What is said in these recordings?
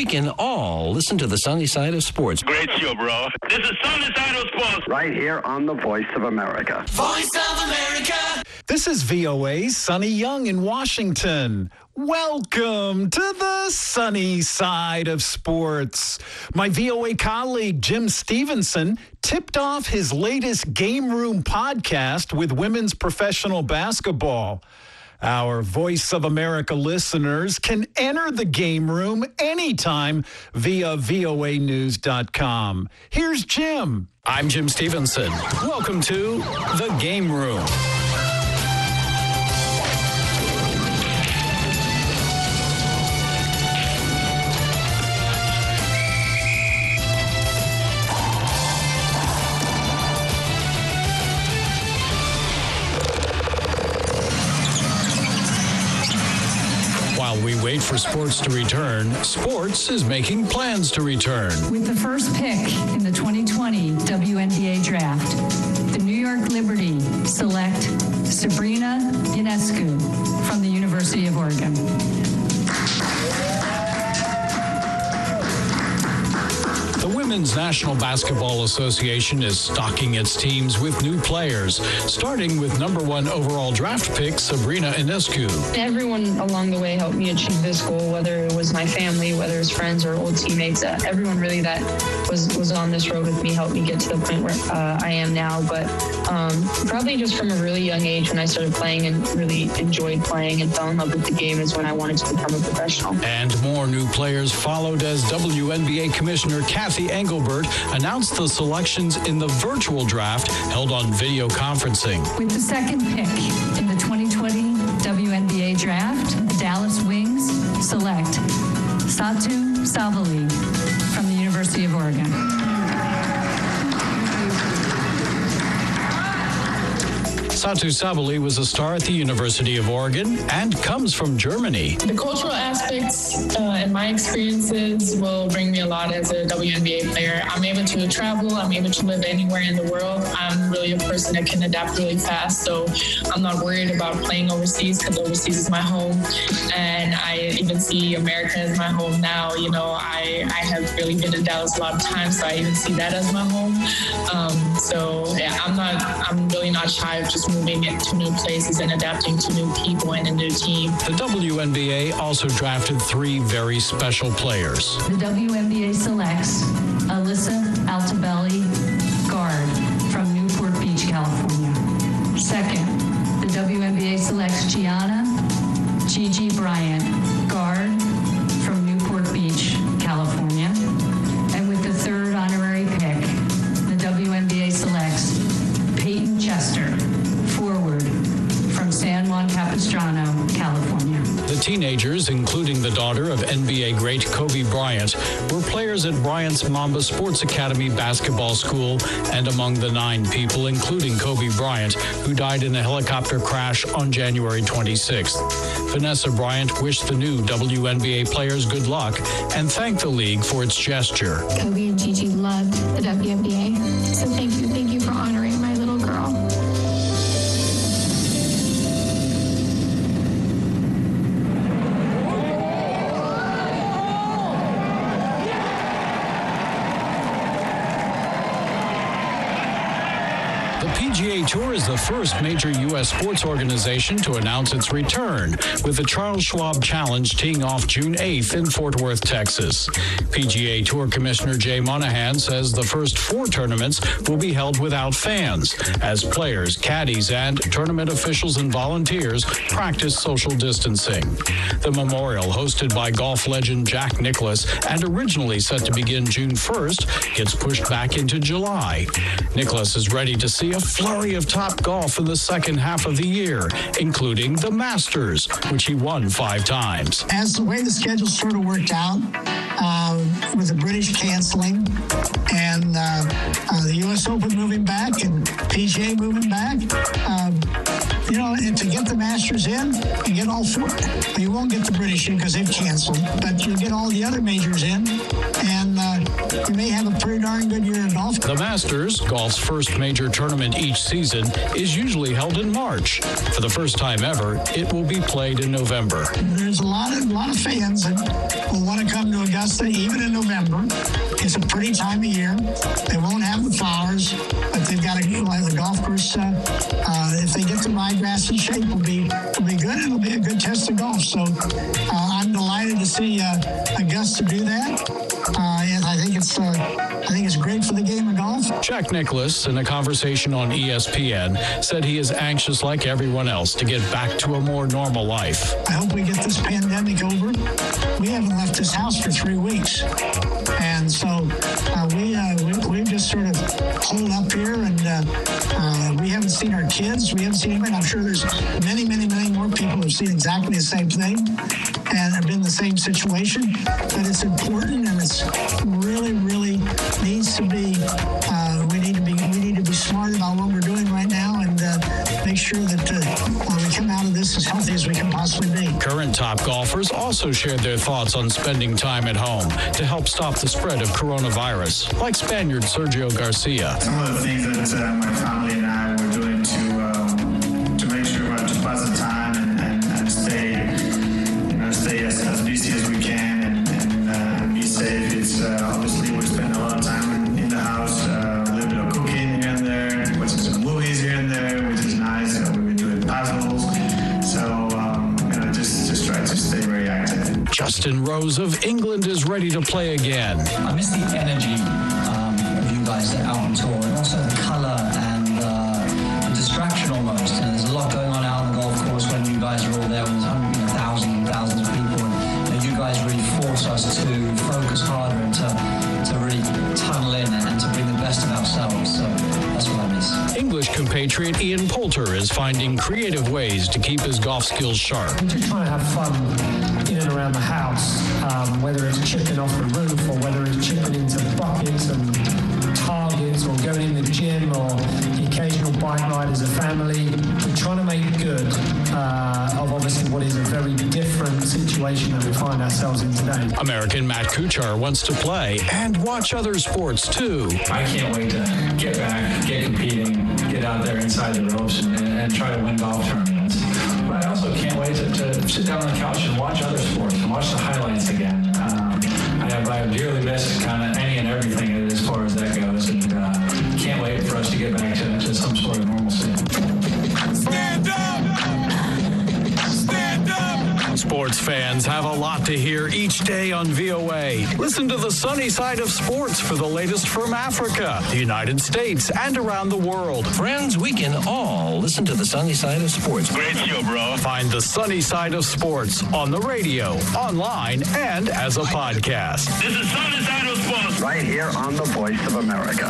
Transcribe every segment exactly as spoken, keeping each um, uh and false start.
can all listen to the sunny side of sports. Great show, bro. This is Sunny Side of Sports. Right here on the Voice of America. Voice of America. This is V O A's Sonny Young in Washington. Welcome to the sunny side of sports. My V O A colleague, Jim Stevenson, tipped off his latest Game Room podcast with women's professional basketball. Our Voice of America listeners can enter the Game Room anytime via V O A news dot com. Here's Jim. I'm Jim Stevenson. Welcome to the Game Room. While we wait for sports to return, sports is making plans to return. With the first pick in the twenty twenty W N B A Draft, the New York Liberty select Sabrina Ionescu from the University of Oregon. The Women's National Basketball Association is stocking its teams with new players, starting with number one overall draft pick Sabrina Ionescu. Everyone along the way helped me achieve this goal, whether it was my family, whether it was friends or old teammates. Uh, everyone really that was, was on this road with me helped me get to the point where uh, I am now. But um, probably just from a really young age when I started playing and really enjoyed playing and fell in love with the game is when I wanted to become a professional. And more new players followed as W N B A Commissioner Kathy Engelbert announced the selections in the virtual draft held on video conferencing. With the second pick in the twenty twenty W N B A Draft, the Dallas Wings select Satu Savali from the University of Oregon. Satu Savali was a star at the University of Oregon and comes from Germany. The cultural aspects uh, and my experiences will bring me a lot as a W N B A player. I'm able to travel. I'm able to live anywhere in the world. I'm really a person that can adapt really fast, so I'm not worried about playing overseas because overseas is my home, and I even see America as my home now. You know, I, I have really been in Dallas a lot of times, so I even see that as my home. Um, so yeah, I'm not, I'm really not shy of just moving into new places and adapting to new people and a new team. The W N B A also drafted three very special players. The W N B A selects Alyssa Altobelli, guard from Newport Beach, California. Second, the W N B A selects Gianna Gigi Bryant, guard from Newport Beach, California. And with the third honorary pick, the W N B A selects Peyton Chester, forward from San Juan Capistrano, California. The teenagers, including the daughter of N B A great Kobe Bryant, were players at Bryant's Mamba Sports Academy basketball school and among the nine people, including Kobe Bryant, who died in a helicopter crash on January twenty-sixth. Vanessa Bryant wished the new W N B A players good luck and thanked the league for its gesture. Kobe and Gigi loved the W N B A, so thank you, thank you for honoring my little girl. The P G A Tour is the first major U S sports organization to announce its return, with the Charles Schwab Challenge teeing off June eighth in Fort Worth, Texas. P G A Tour Commissioner Jay Monahan says the first four tournaments will be held without fans, as players, caddies, and tournament officials and volunteers practice social distancing. The memorial, hosted by golf legend Jack Nicklaus and originally set to begin June first, gets pushed back into July. Nicklaus is ready to see a flurry of top golf in the second half of the year, including the Masters, which he won five times. As the way the schedule sort of worked out, uh, with the British canceling and uh, uh, the U S Open moving back and P G A moving back, um, you know, and to get the Masters in, you get all four. You won't get the British in because they've canceled, but you'll get all the other majors in. And uh, you may have a pretty darn good year in golf. The Masters, golf's first major tournament each season, is usually held in March. For the first time ever, it will be played in November. There's a lot of a lot of fans that will want to come to Augusta even in November. It's a pretty time of year. They won't have the flowers, but they've got a like the golf course. Uh, uh, if they get the ryegrass in shape, will be will be good. It'll be a good test of golf. So uh, I'm delighted to see uh, Augusta do that, uh, and I think it's uh, I think it's great for the game of golf. Jack Nicklaus, in a conversation on E S P N, said he is anxious, like everyone else, to get back to a more normal life. I hope we get this pandemic over. We haven't left this house for three weeks, and so uh, we, uh, we we just sort of holed up here, and uh, uh, we haven't seen our kids. We haven't seen anybody. I'm sure there's many, many, many more people who've seen exactly the same thing and have been in the same situation. But it's important, and it's really, really needs to be. Uh, we need to be. We need to be smart about what we're doing right now, and uh, make sure that uh, when we come out of this as healthy as we can possibly be. Current top golfers also shared their thoughts on spending time at home to help stop the spread of coronavirus, like Spaniard Sergio Garcia. Some of the things that uh, my family and I were doing to um, to make sure to pass the time and, and, and stay, you know, stay as, as busy as we can and, and, uh, and be safe. It's uh, obviously we spend a lot of time in, in the house, uh, a little bit of cooking here and there, watching some movies here and there, which is nice. Uh, we've been doing puzzles, so um, you know, just just try to stay very active. Justin Rose of England is ready to play again. I miss the energy um, of you guys that are out on tour, and also the colour and uh, the distraction almost. And there's a lot going on out on the golf course when you guys are all there with hundreds, you know, thousands and thousands of people. And you, know, you guys really force us to focus harder and to, to really tunnel in and, and to bring the best of ourselves. So that's what I miss. English compatriot Ian Poulter is finding creative ways to keep his golf skills sharp. I'm just trying to have fun in and around the house, um, whether it's chipping off the roof or whether it's chipping into buckets and targets or going in the gym or the occasional bike ride as a family. We're trying to make good uh, of obviously what is a very different situation that we find ourselves in today. American Matt Kuchar wants to play and watch other sports too. I can't wait to get back, get competing, get out there inside the ropes and, and try to win golf tournaments. But I also can't wait to, to sit down on the couch and watch other sports and watch the highlights again. Um, I have, I have dearly missed kind of any and everything as far as that goes, and uh, can't wait for us to get back to, to some sort of normalcy. Stand up! Stand up! Sports fans have a lot to hear each day on V O A. Listen to the sunny side of sports for the latest from Africa, the United States, and around the world. Friends, we can all listen to the sunny side of sports. Great show, bro. Find the sunny side of sports on the radio, online, and as a podcast. This is Sunny Side of Sports. Right here on the Voice of America.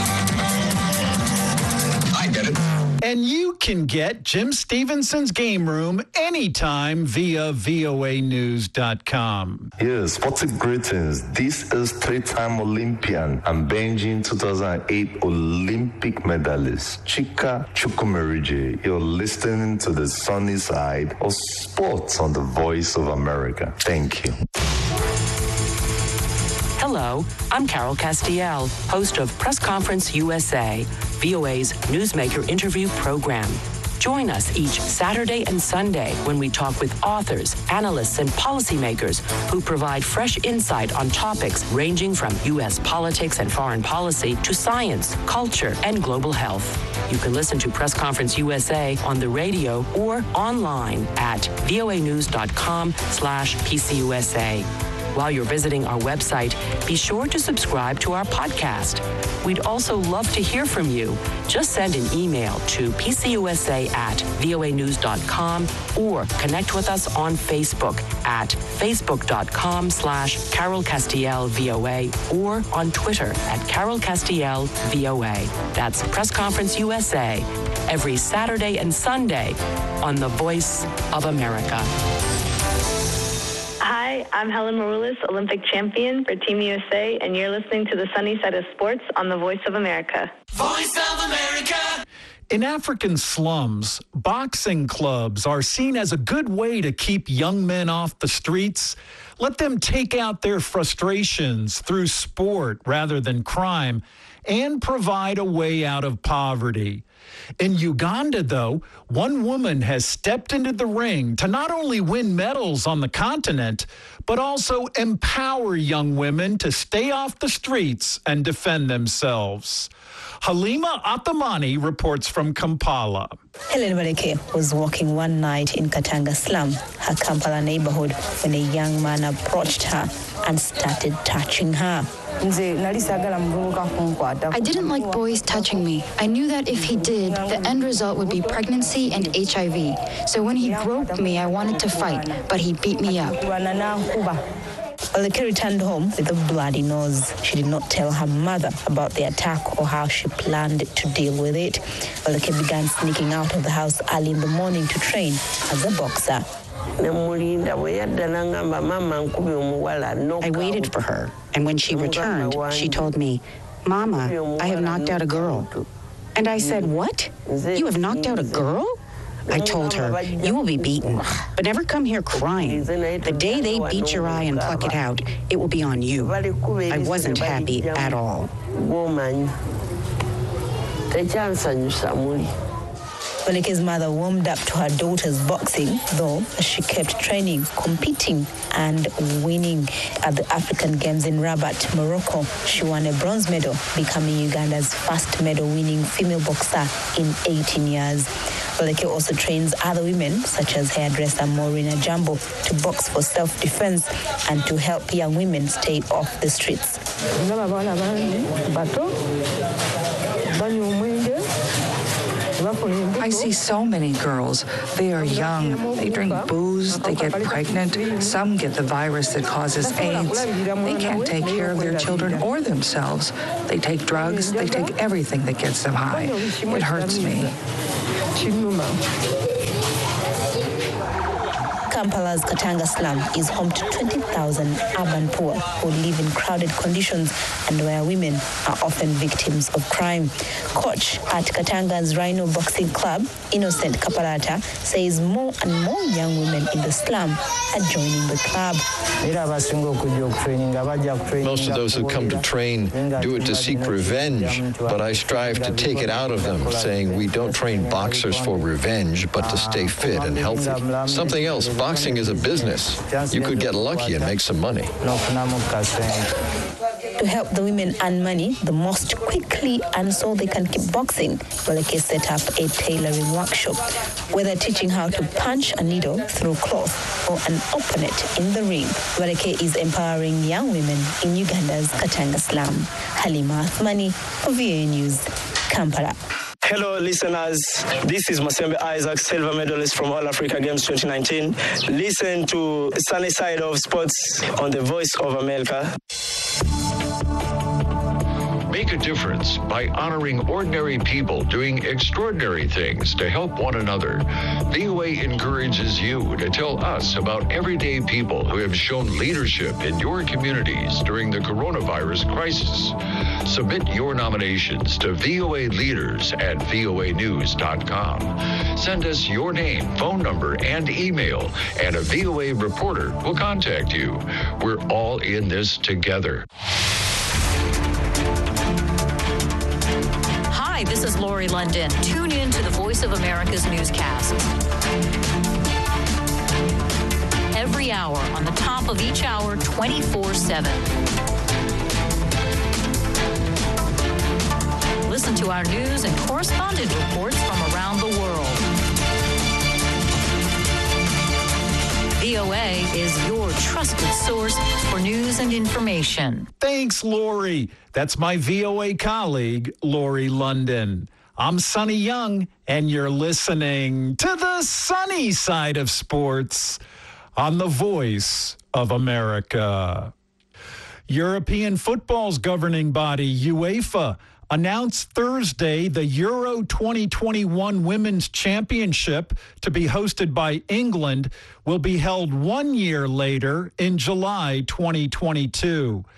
I get it. And you can get Jim Stevenson's Game Room anytime via V O A news dot com. Yes, sportive greetings. This is three-time Olympian and Beijing two thousand eight Olympic medalist Chika Chukwumerije. You're listening to the sunny side of sports on the Voice of America. Thank you. Hello, I'm Carol Castiel, host of Press Conference U S A, V O A's newsmaker interview program. Join us each Saturday and Sunday when we talk with authors, analysts, and policymakers who provide fresh insight on topics ranging from U S politics and foreign policy to science, culture, and global health. You can listen to Press Conference U S A on the radio or online at voa news dot com slash P C U S A. While you're visiting our website, be sure to subscribe to our podcast. We'd also love to hear from you. Just send an email to p c u s a at voa news dot com or connect with us on Facebook at facebook dot com slash Carol Castiel V O A or on Twitter at Carol Castiel V O A. That's Press Conference U S A every Saturday and Sunday on the Voice of America. Hi, I'm Helen Maroulis, Olympic champion for Team U S A, and you're listening to the Sunny Side of Sports on the Voice of America. Voice of America! In African slums, boxing clubs are seen as a good way to keep young men off the streets. Let them take out their frustrations through sport rather than crime and provide a way out of poverty. In Uganda, though, one woman has stepped into the ring to not only win medals on the continent, but also empower young women to stay off the streets and defend themselves. Halima Athmani reports from Kampala. Helen Baleke was walking one night in Katanga slum, her Kampala neighborhood, when a young man approached her and started touching her. I didn't like boys touching me. I knew that if he did, the end result would be pregnancy and H I V. So when he groped me, I wanted to fight, but he beat me up. Baleke returned home with a bloody nose. She did not tell her mother about the attack or how she planned to deal with it. Baleke began sneaking out of the house early in the morning to train as a boxer. I waited for her, and when she returned, she told me, "Mama, I have knocked out a girl." And I said, "What? You have knocked out a girl?" I told her, "You will be beaten, but never come here crying. The day they beat your eye and pluck it out, it will be on you." I wasn't happy at all. Baleke's mother warmed up to her daughter's boxing, though she kept training, competing, and winning. At the African Games in Rabat, Morocco, she won a bronze medal, becoming Uganda's first medal-winning female boxer in eighteen years. Baleke also trains other women, such as hairdresser Maureen Jambo, to box for self-defense and to help young women stay off the streets. I see so many girls. They are young. They drink booze. They get pregnant. Some get the virus that causes AIDS. They can't take care of their children or themselves. They take drugs. They take everything that gets them high. It hurts me. Kampala's Katanga slum is home to twenty thousand urban poor who live in crowded conditions and where women are often victims of crime. Coach at Katanga's Rhino Boxing Club, Innocent Kapalata, says more and more young women in the slum are joining the club. Most of those who come to train do it to seek revenge, but I strive to take it out of them, saying we don't train boxers for revenge, but to stay fit and healthy. Something else, boxing is a business. You could get lucky and make some money. To help the women earn money the most quickly and so they can keep boxing, Baleke set up a tailoring workshop, whether teaching how to punch a needle through cloth or an opponent in the ring. Baleke is empowering young women in Uganda's Katanga slum. Halima Athmani, V A News, Kampala. Hello, listeners. This is Masembe Isaac, silver medalist from All Africa Games twenty nineteen. Listen to Sunny Side of Sports on the Voice of America. Make a difference by honoring ordinary people doing extraordinary things to help one another. V O A encourages you to tell us about everyday people who have shown leadership in your communities during the coronavirus crisis. Submit your nominations to V O A leaders at V O A news dot com. Send us your name, phone number, and email, and a V O A reporter will contact you. We're all in this together. Hi, this is Lori London. Tune in to the Voice of America's newscast. Every hour on the top of each hour, twenty-four seven. Listen to our news and correspondent reports from around the world. V O A is your trusted source for news and information. Thanks, Lori. That's my V O A colleague, Lori London. I'm Sonny Young, and you're listening to the sunny side of sports on the Voice of America. European football's governing body, UEFA, announced Thursday the Euro twenty twenty-one Women's Championship, to be hosted by England, will be held one year later in July twenty twenty-two.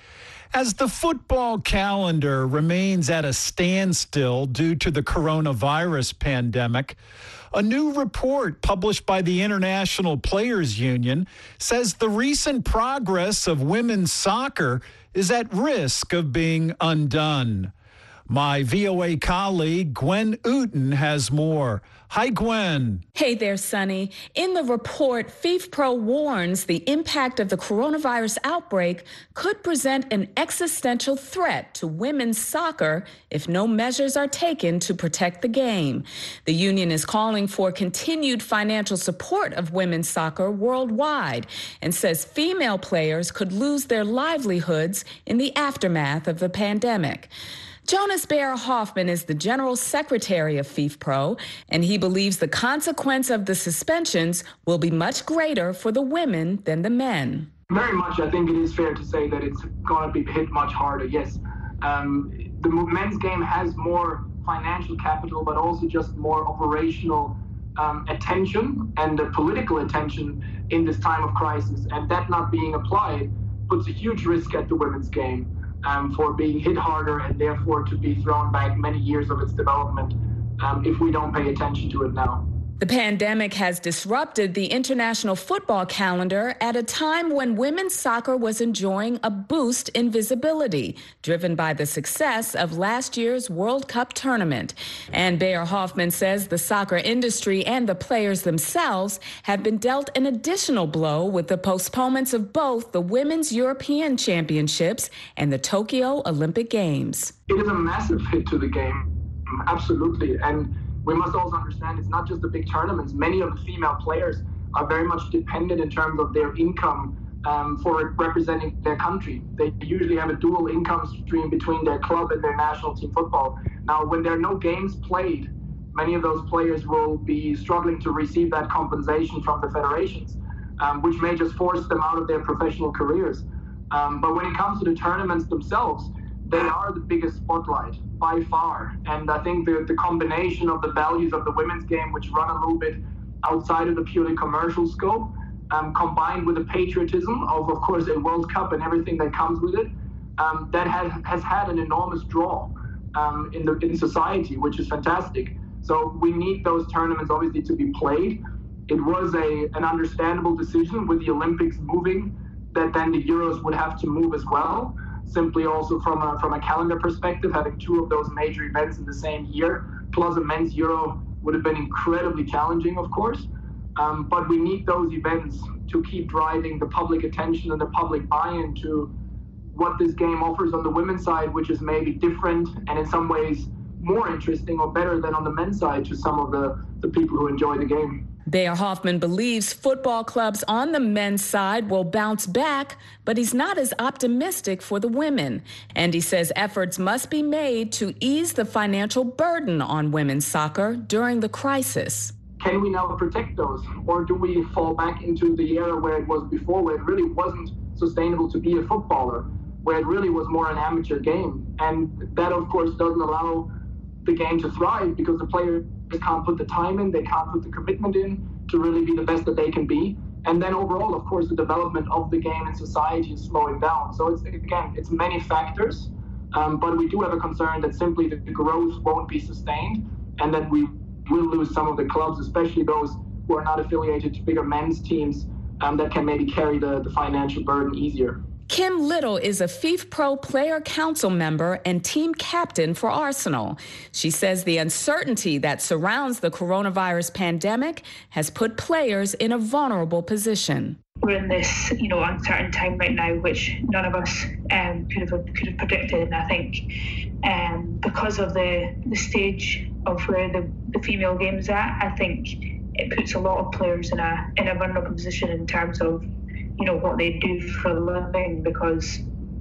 As the football calendar remains at a standstill due to the coronavirus pandemic, a new report published by the International Players Union says the recent progress of women's soccer is at risk of being undone. My V O A colleague, Gwen Uten, has more. Hi, Gwen. Hey there, Sonny. In the report, FIFPro warns the impact of the coronavirus outbreak could present an existential threat to women's soccer if no measures are taken to protect the game. The union is calling for continued financial support of women's soccer worldwide and says female players could lose their livelihoods in the aftermath of the pandemic. Jonas Beyer-Hoffman is the general secretary of FIFPro, and he believes the consequence of the suspensions will be much greater for the women than the men. Very much, I think it is fair to say that it's going to be hit much harder, yes. Um, the men's game has more financial capital, but also just more operational um, attention and uh, political attention in this time of crisis. And that not being applied puts a huge risk at the women's game. Um, for being hit harder and therefore to be thrown back many years of its development um, if we don't pay attention to it now. The pandemic has disrupted the international football calendar at a time when women's soccer was enjoying a boost in visibility, driven by the success of last year's World Cup tournament. And Beyer-Hoffman says the soccer industry and the players themselves have been dealt an additional blow with the postponements of both the Women's European Championships and the Tokyo Olympic Games. It is a massive hit to the game, absolutely. And we must also understand it's not just the big tournaments. Many of the female players are very much dependent in terms of their income um, for representing their country. They usually have a dual income stream between their club and their national team football. Now, when there are no games played, many of those players will be struggling to receive that compensation from the federations, um, which may just force them out of their professional careers. Um, but when it comes to the tournaments themselves, they are the biggest spotlight by far. And I think the, the combination of the values of the women's game, which run a little bit outside of the purely commercial scope, um, combined with the patriotism of, of course, a World Cup and everything that comes with it, um, that has, has had an enormous draw um, in, the, in society, which is fantastic. So we need those tournaments, obviously, to be played. It was a an understandable decision with the Olympics moving, that then the Euros would have to move as well. Simply also from a, from a calendar perspective, having two of those major events in the same year, plus a men's Euro, would have been incredibly challenging, of course. Um, but we need those events to keep driving the public attention and the public buy-in to what this game offers on the women's side, which is maybe different and in some ways more interesting or better than on the men's side to some of the, the people who enjoy the game. Beyer-Hoffman believes football clubs on the men's side will bounce back, but he's not as optimistic for the women. And he says efforts must be made to ease the financial burden on women's soccer during the crisis. Can we now protect those? Or do we fall back into the era where it was before, where it really wasn't sustainable to be a footballer, where it really was more an amateur game? And that, of course, doesn't allow the game to thrive because the players can't put the time in, they can't put the commitment in to really be the best that they can be. And then overall, of course, the development of the game in society is slowing down. So it's, again, it's many factors, um, but we do have a concern that simply the growth won't be sustained and that we will lose some of the clubs, especially those who are not affiliated to bigger men's teams um, that can maybe carry the, the financial burden easier. Kim Little is a FIFPro Player Council member and team captain for Arsenal. She says the uncertainty that surrounds the coronavirus pandemic has put players in a vulnerable position. We're in this, you know, uncertain time right now, which none of us um, could have could have predicted. And I think um, because of the the stage of where the, the female game's at, I think it puts a lot of players in a in a vulnerable position in terms of, you know, what they do for a living, because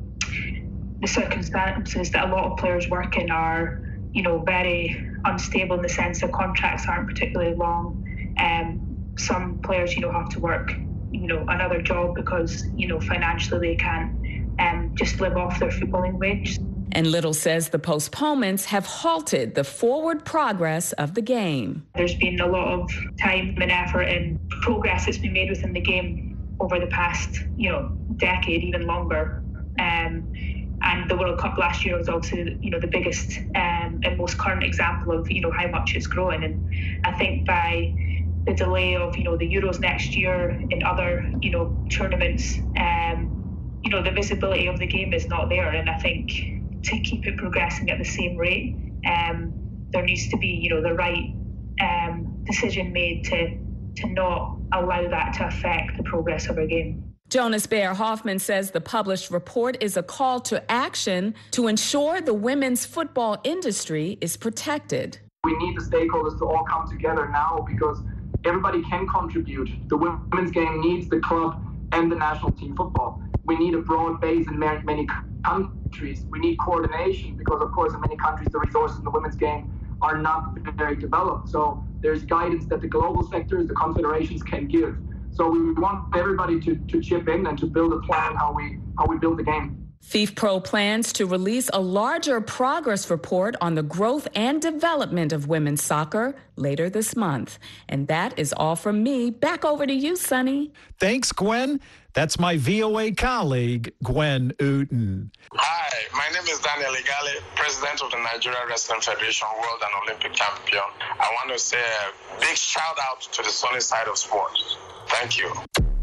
the circumstances that a lot of players work in are, you know, very unstable in the sense their contracts aren't particularly long. Um, some players, you know, have to work, you know, another job because, you know, financially they can't um, just live off their footballing wage. And Little says the postponements have halted the forward progress of the game. There's been a lot of time and effort and progress that's been made within the game over the past, you know, decade, even longer. Um, And the World Cup last year was obviously, you know, the biggest um, and most current example of, you know, how much it's growing. And I think by the delay of, you know, the Euros next year and other, you know, tournaments, um, you know, the visibility of the game is not there. And I think to keep it progressing at the same rate, um, there needs to be, you know, the right um, decision made to to not allow that to affect the progress of our game. Jonas Bayer Hoffman says the published report is a call to action to ensure the women's football industry is protected. We need the stakeholders to all come together now because everybody can contribute. The women's game needs the club and the national team football. We need a broad base in many countries. We need coordination because, of course, in many countries, the resources in the women's game are not very developed. So there's guidance that the global sectors, the confederations can give. So we want everybody to, to chip in and to build a plan how we how we build the game. FIFPro plans to release a larger progress report on the growth and development of women's soccer later this month. And that is all from me. Back over to you, Sonny. Thanks, Gwen. That's my V O A colleague, Gwen Uten. Hi, my name is Daniel Igale, president of the Nigeria Wrestling Federation, world and Olympic champion. I want to say a big shout out to the sunny side of sports. Thank you.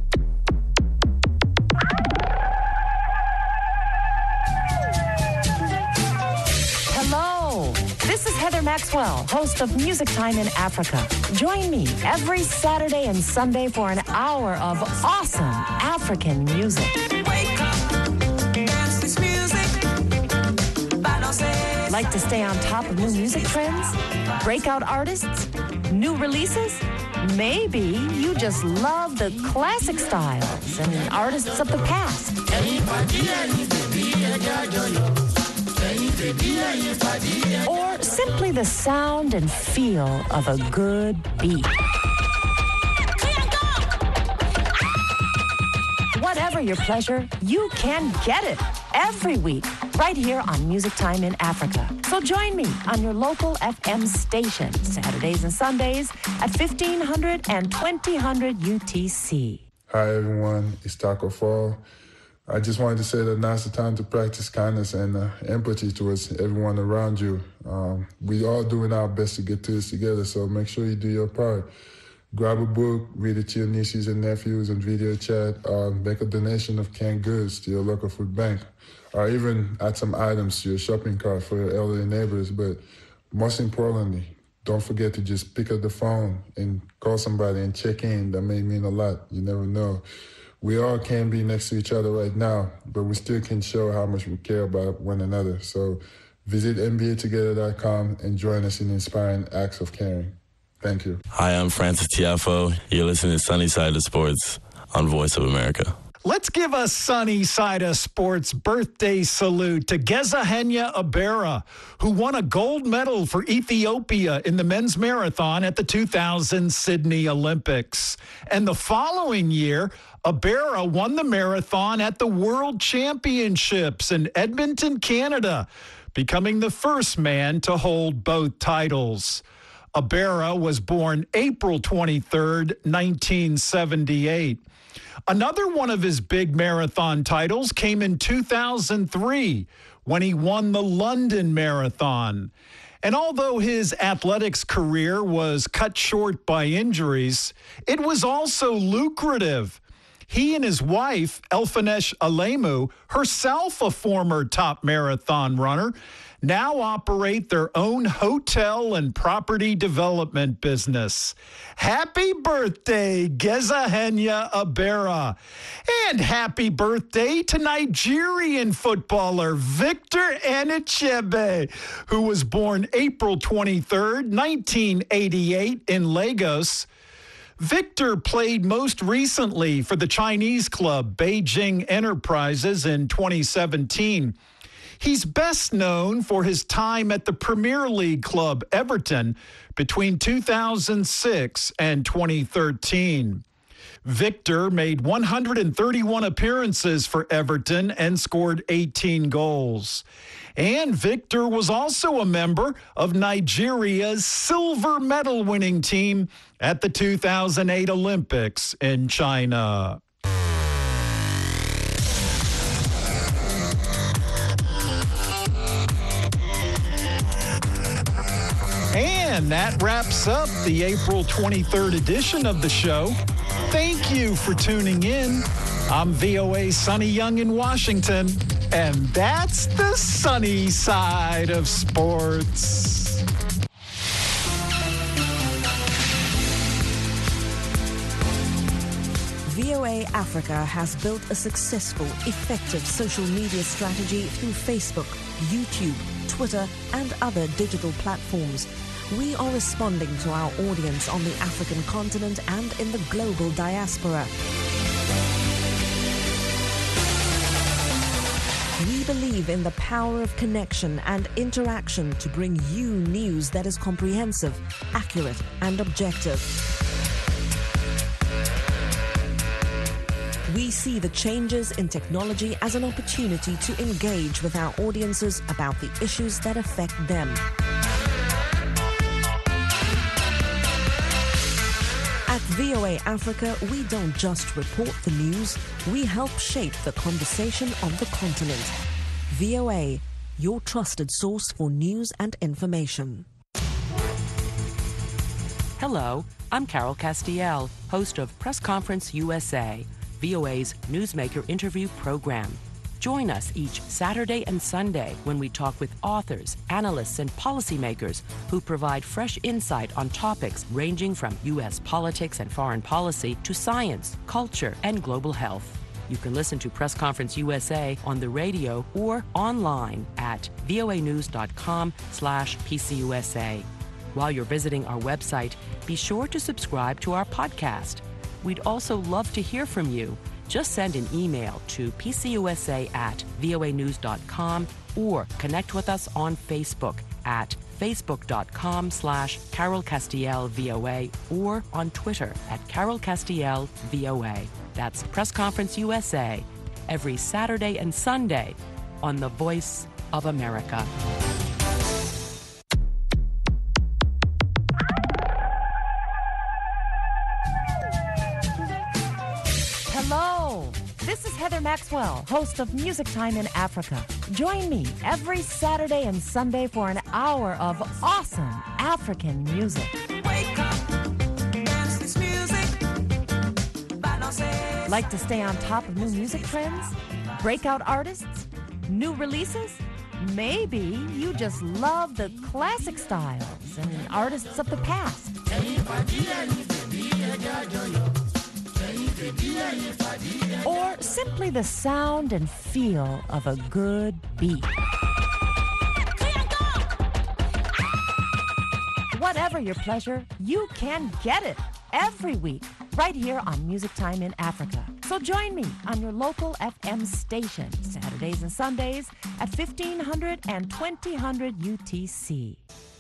Hello, this is Heather Maxwell, host of Music Time in Africa. Join me every Saturday and Sunday for an hour of awesome African music. Wake up, dance this music. Like to stay on top of new music trends? Breakout artists? New releases? Maybe you just love the classic styles and artists of the past. Or simply the sound and feel of a good beat. Whatever your pleasure, you can get it every week right here on Music Time in Africa. So join me on your local F M station Saturdays and Sundays at fifteen hundred and twenty hundred U T C. Hi everyone, it's Taco Fall. I just wanted to say that now's the time to practice kindness and uh, empathy towards everyone around you. Um, we all doing our best to get through this together, so make sure you do your part. Grab a book, read it to your nieces and nephews and video chat, uh, make a donation of canned goods to your local food bank, or even add some items to your shopping cart for your elderly neighbors. But most importantly, don't forget to just pick up the phone and call somebody and check in. That may mean a lot. You never know. We all can be next to each other right now, but we still can show how much we care about one another. So visit N B A together dot com and join us in inspiring acts of caring. Thank you. Hi, I'm Francis Tiafo. You're listening to Sunny Side of Sports on Voice of America. Let's give a Sunny Side of Sports birthday salute to Gezahenya Abera, who won a gold medal for Ethiopia in the men's marathon at the two thousand Sydney Olympics. And the following year, Abera won the marathon at the World Championships in Edmonton, Canada, becoming the first man to hold both titles. Abera was born April twenty-third, nineteen seventy-eight. Another one of his big marathon titles came in two thousand three when he won the London Marathon. And although his athletics career was cut short by injuries, it was also lucrative. He and his wife, Elfanesh Alemu, herself a former top marathon runner, now operate their own hotel and property development business. Happy birthday, Gezahenya Abera. And happy birthday to Nigerian footballer Victor Anichebe, who was born April twenty-third, nineteen eighty-eight in Lagos. Victor played most recently for the Chinese club Beijing Enterprises in twenty seventeen. He's best known for his time at the Premier League club Everton between two thousand six and twenty thirteen. Victor made one hundred thirty-one appearances for Everton and scored eighteen goals. And Victor was also a member of Nigeria's silver medal winning team at the two thousand eight Olympics in China. And that wraps up the April twenty-third edition of the show. Thank you for tuning in. I'm V O A's Sonny Young in Washington, and that's the sunny side of sports. V O A Africa has built a successful, effective social media strategy through Facebook, YouTube, Twitter, and other digital platforms. We are responding to our audience on the African continent and in the global diaspora. We believe in the power of connection and interaction to bring you news that is comprehensive, accurate, and objective. We see the changes in technology as an opportunity to engage with our audiences about the issues that affect them. At V O A Africa, we don't just report the news, we help shape the conversation on the continent. V O A, your trusted source for news and information. Hello, I'm Carol Castiel, host of Press Conference U S A, V O A's newsmaker interview program. Join us each Saturday and Sunday when we talk with authors, analysts, and policymakers who provide fresh insight on topics ranging from U S politics and foreign policy to science, culture, and global health. You can listen to Press Conference U S A on the radio or online at voanews.com slash PCUSA. While you're visiting our website, be sure to subscribe to our podcast. We'd also love to hear from you. Just send an email to pcusa at voanews dot com or connect with us on Facebook at facebook.com slash Carol Castiel VOA or on Twitter at Carol Castiel V O A. That's Press Conference U S A every Saturday and Sunday on the Voice of America. Hello, this is Heather Maxwell, host of Music Time in Africa. Join me every Saturday and Sunday for an hour of awesome African music. Wake up, dance this music. Like to stay on top of new music trends? Breakout artists? New releases? Maybe you just love the classic styles and artists of the past. Or simply the sound and feel of a good beat. Whatever your pleasure, you can get it every week right here on Music Time in Africa. So join me on your local F M station, Saturdays and Sundays at fifteen hundred and twenty hundred U T C.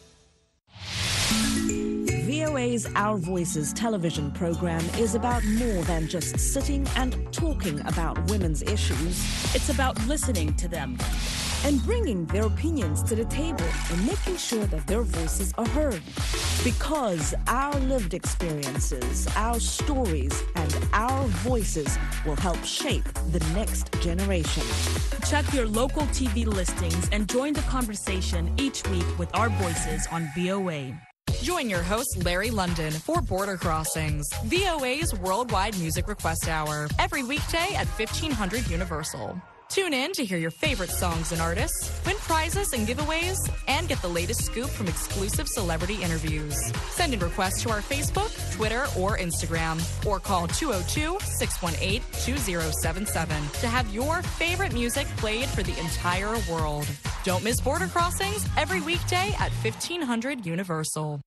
V O A's Our Voices television program is about more than just sitting and talking about women's issues. It's about listening to them and bringing their opinions to the table and making sure that their voices are heard. Because our lived experiences, our stories, and our voices will help shape the next generation. Check your local T V listings and join the conversation each week with our voices on V O A. Join your host, Larry London, for Border Crossings, V O A's Worldwide Music Request Hour, every weekday at fifteen hundred Universal. Tune in to hear your favorite songs and artists, win prizes and giveaways, and get the latest scoop from exclusive celebrity interviews. Send in requests to our Facebook, Twitter, or Instagram, or call two oh two, six one eight, two oh seven seven to have your favorite music played for the entire world. Don't miss Border Crossings every weekday at fifteen hundred Universal.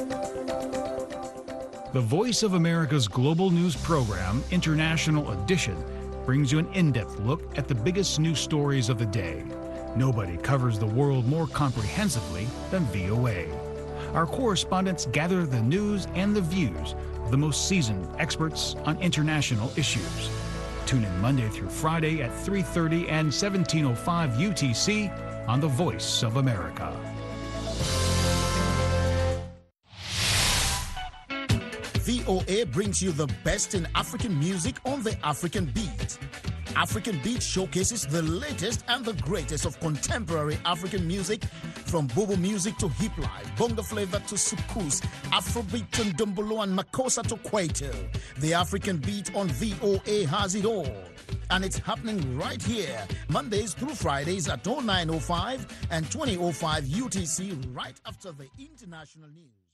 The Voice of America's global news program, International Edition, brings you an in-depth look at the biggest news stories of the day. Nobody covers the world more comprehensively than V O A. Our correspondents gather the news and the views of the most seasoned experts on international issues. Tune in Monday through Friday at three thirty and seventeen oh five U T C on The Voice of America. V O A brings you the best in African music on the African beat. African Beat showcases the latest and the greatest of contemporary African music, from Bobo music to hip life, bongo flavor to soukous, Afrobeat to Ndombolo and Makossa to Kwaito. The African Beat on V O A has it all. And it's happening right here, Mondays through Fridays at oh nine oh five and twenty oh five U T C, right after the international news.